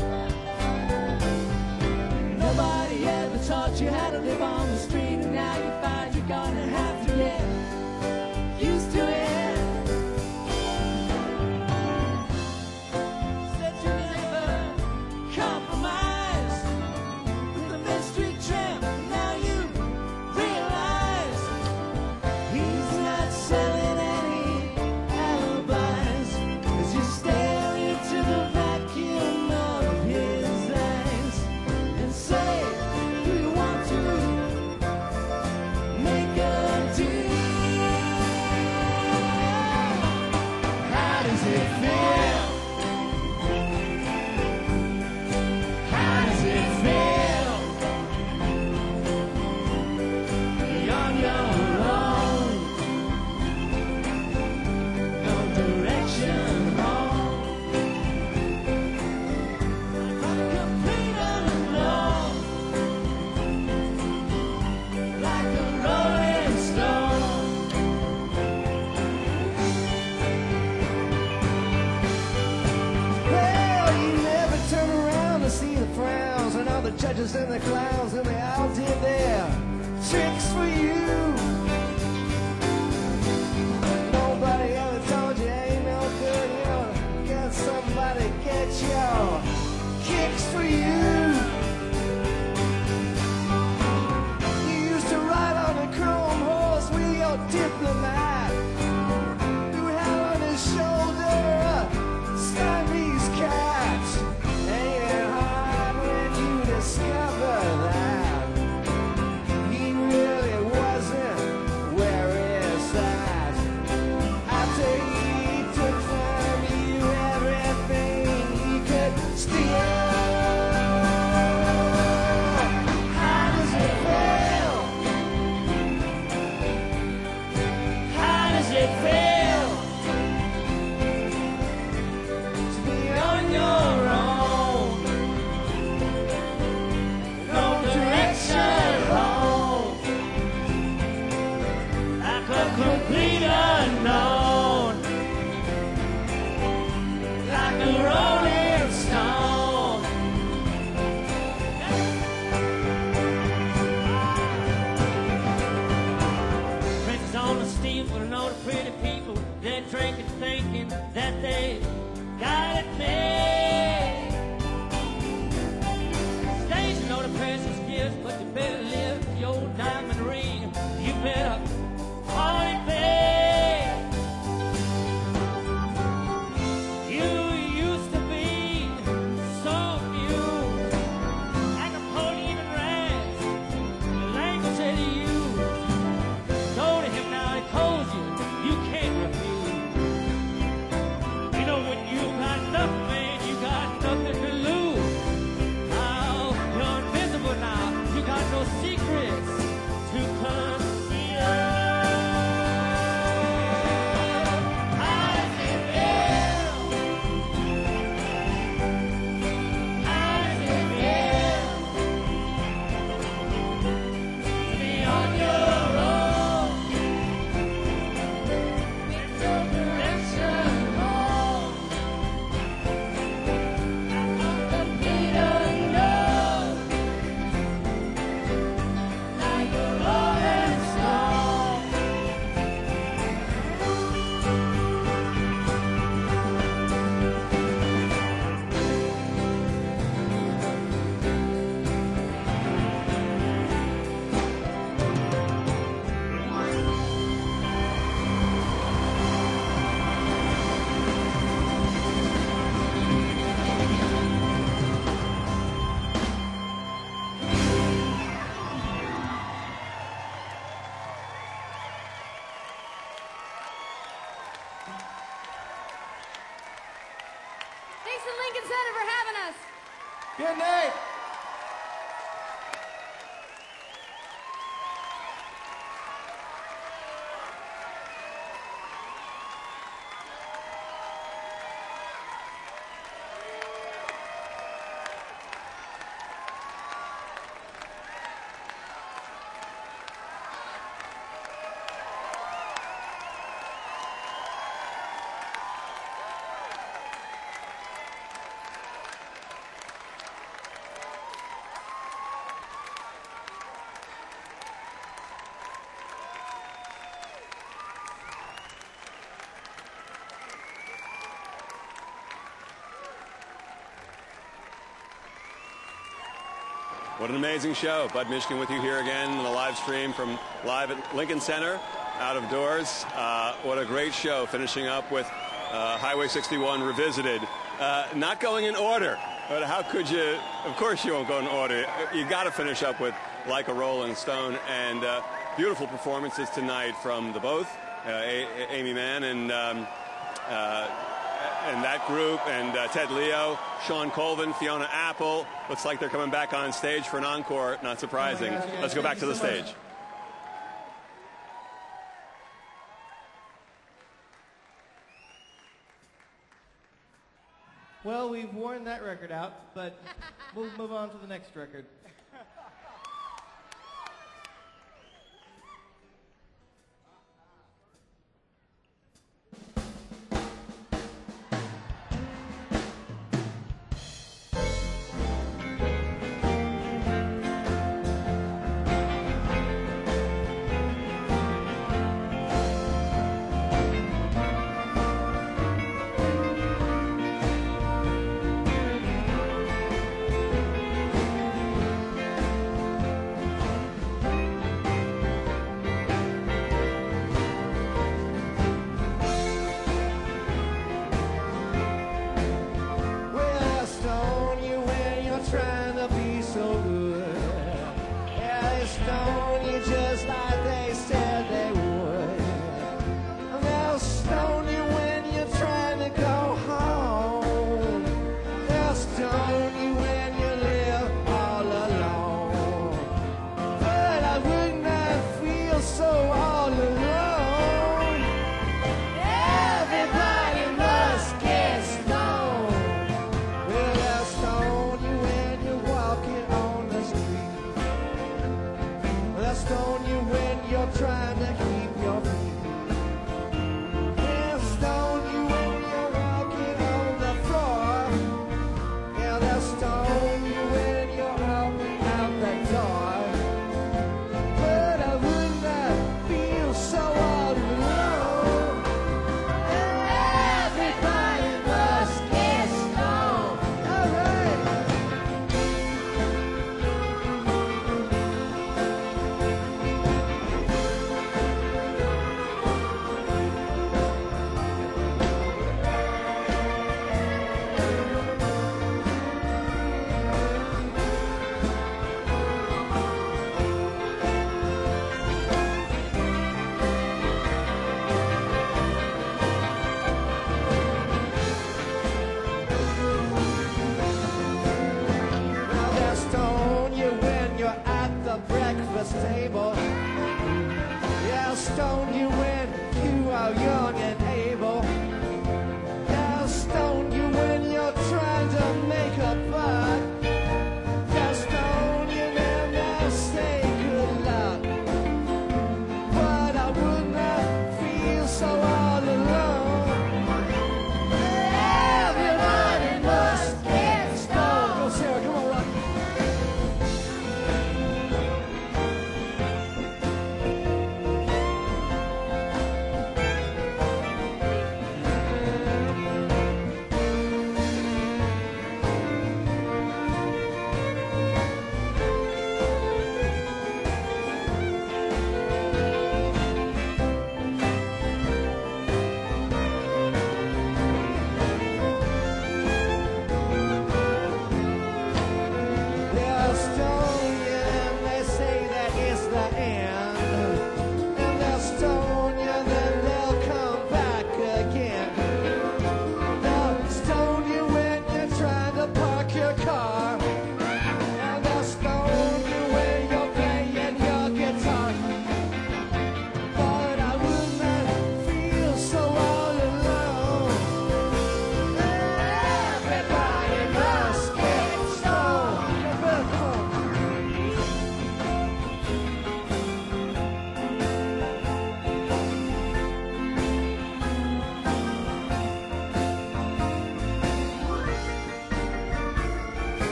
Nobody ever taught you how to live on the street, and now you find you're gonna have to get used to it. Said you never compromise with the mystery tramp, and now you realize he's not selling judges and the clowns, and they all did their tricks for you. Nobody ever told you ain't no good, you know, get somebody get your kicks for you. You used to ride on a chrome horse with your diplomat, who had on his shoulder a Siamese cat. Ain't it hard when you discover that he really wasn't where he's at? After he took from you everything he could steal. years, but you better live your diamond ring. You better call it back. You used to be so few, like a Napoleon rags, the language that he used. Go to him now, he told you, you can't refuse. You know when you got nothing, man, you got nothing to lose. Now you're invisible now, you got no secrets to conceal. Thanks to Lincoln Center for having us. Good night. What an amazing show. Bud Mishkin with you here again on the live stream from live at Lincoln Center, out of doors. What a great show, finishing up with Highway 61 Revisited. Not going in order, but how could you? Of course you won't go in order. You got to finish up with Like a Rolling Stone, and beautiful performances tonight from the both, Amy Mann and that group, and Ted Leo, Sean Colvin, Fiona Apple. Looks like they're coming back on stage for an encore. Not surprising. Oh my gosh, Let's go back to the so much. stage. Well, we've worn that record out, but we'll move on to the next record.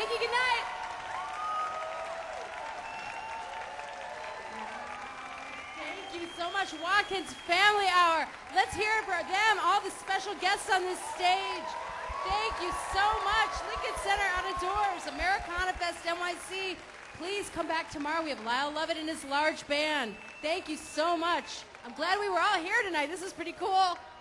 Thank you. Good night. Thank you so much, Watkins Family Hour. Let's hear it for them, all the special guests on this stage. Thank you so much. Lincoln Center out of doors, Americana Fest NYC. Please come back tomorrow. We have Lyle Lovett and his large band. Thank you so much. I'm glad we were all here tonight. This is pretty cool.